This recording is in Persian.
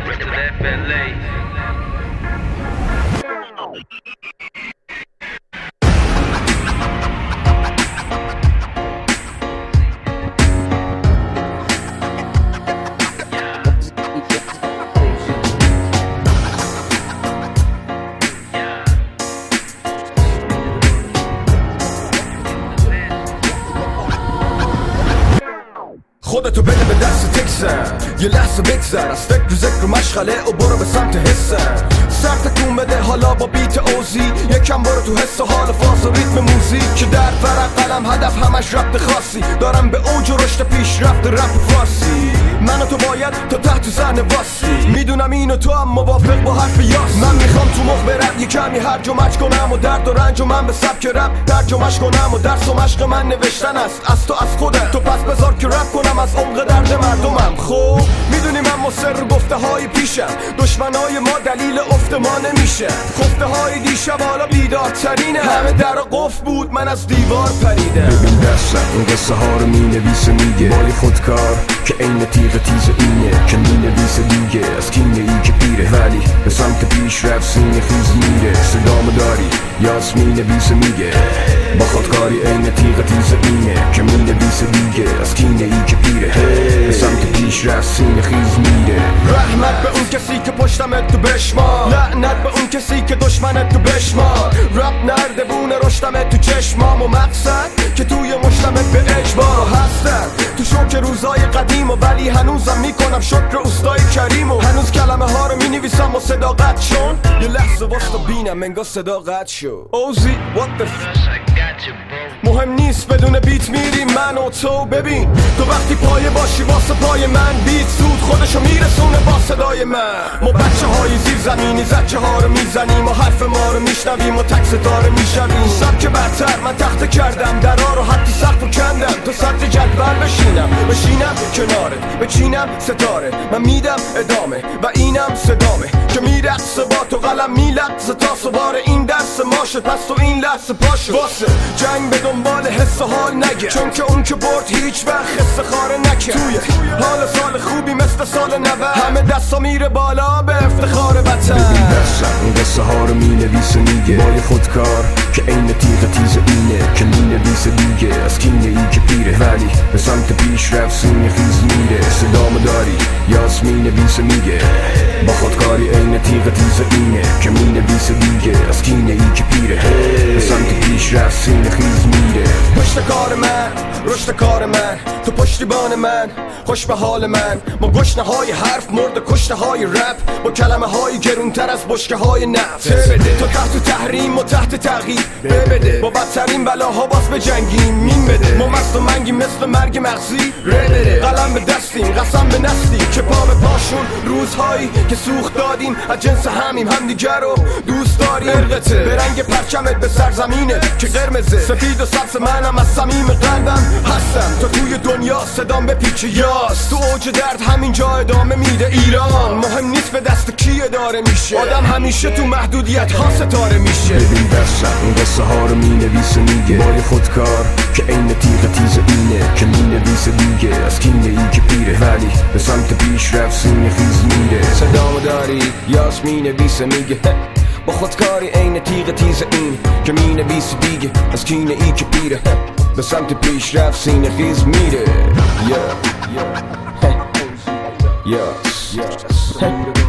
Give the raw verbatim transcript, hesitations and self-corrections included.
خودتو بده به دست تکسن یه لحظه بگذر از فکر و ذکر و مشغله و برو به سمت حسن سر تکون بده حالا با بیت اوزی یکم برو تو حس و حال فاز و ریتم موزیک که در فرق قلم هدف همش ربط خاصی دارم به اوج و رشد پیش رفت رپ فارسی من و تو باید تا تحت زن واسی میدونم اینو تو هم موافق با حرف یاس من میخوام تو مخ برم یه کمی هرج و مج کنم و درد و رنج و من به سبک رپ ترجمه‌اش کنم و درس و مشق من نوشتن است از تو از خودت تو پس بذار که رپ کنم از عمق درد مردمم خب میدونی من مصر گفته های پیشم دشمنای ما دلیل افت ما نمیشه خفته های دیشب حالا بیدارترینه همه در قفل بود من از دیوار پریدم ببین دستم این قصه ها رو مینویسه میگه بای خودکار که عین تیغ تیز اینه که مینویسه دیگه از کینه ای که پیره ولی به سمت پیش رفت سینه خیز میره صدامو داری یاس مینویسه میگه با خودکاری عین تیغ تیز اینه که مینویسه دیگه از کینه ای که پیره به سمت پیش رفت سینه خیز میره رحمت به اون کسی که پشتمت تو بشمار لعنت به اون کسی که دشمنت تو بشمار رب نردبونه رشتمت تو چشمام و مقصد که توی مشتمت به اجبار هستم تو شوک روزای قدیم و ولی هنوزم میکنم شکر اوستای کریم و هنوز کلمه ها رو مینویسم و صداقت شون یه لحظه واستا بینم انگار صداقت شو اوزی what the f مهم نیست بدون بیت میریم من و تو ببین تو وقتی پایه باشی واسه پای من بیت سود خودشو میرسونه با صدای من ما بچه های زیر زمینی زچه ها رو میزنیم و حرف ما رو میشنویم و تک ستاره میشویم سبک برتر من تخته کردم درا رو حتی سقف و کندم تو سطح جدول بشینم بشینم کنارت بچینم ستاره من میدم ادامه و اینم صدامه که میرقصه با تو قلم میلقصه تا سوار این درس ماشه پس تو این لحظه پاشو واسه جنگ به دنبال حس و حال نگه چون که اون که برد هیچ وقت حس خاره نکرد توی حال سال خوبی مثل سال نود همه دستا میره بالا به افتخار وطن ببین دستم این قصه ها رو مینویسه میگه بای خودکار که عین تیغ تیز اینه که مینویسه دیگه از کینه ای که پیره ولی به سمت پیش رفت سینه خیز میره صدامو داری یاس مینویسه میگه با خودکاری عین تیغ تیز اینه که مینویسه دیگه از کینه ای که پیره به سمت پیش رفت سینه خیز میره پشت کار من رشد کار من تو پشتیبان من خوش به حال من با گشنه های حرف مرد کشته های رپ با کلمه های گرونتر از بشکه های نفت بده تو تحت تحریم و تحت تغییر بده با بدترین بلاها باز به جنگیم مین بده ما مست و منگیم مثل مرگ مغزی بده قلم به دستیم قسم به نسلی که پا به پاشون روزهایی که سوخت دادیم از جنس همیم همدیگر رو دوست داریم ارقته به رنگ پرچمت به سرزمینت که قرمزه سفید و سبز منم از صمیم قلبم هستم تو توی دنیا صدام به پیچ یاس تو اوج درد همینجا ادامه میده ایران مهم نیست به دست کی اداره میشه آدم همیشه تو محدودیت ها ستاره میشه ببین دستم این قصه ها رو مینویسه میگه بای خودکار که عین تیغ تیز اینه که مینویسه دیگه از کینه ای که پیره ولی به سمت پیش رفت سینه خیز میره صدامو داری یاس مینویسه میگه با خودکاری عین تیغ تیز این که مینویسه دیگه از کینه ای که پیره به سمت پیش رفت سینه خیز میره yeah. yeah. yeah. yeah.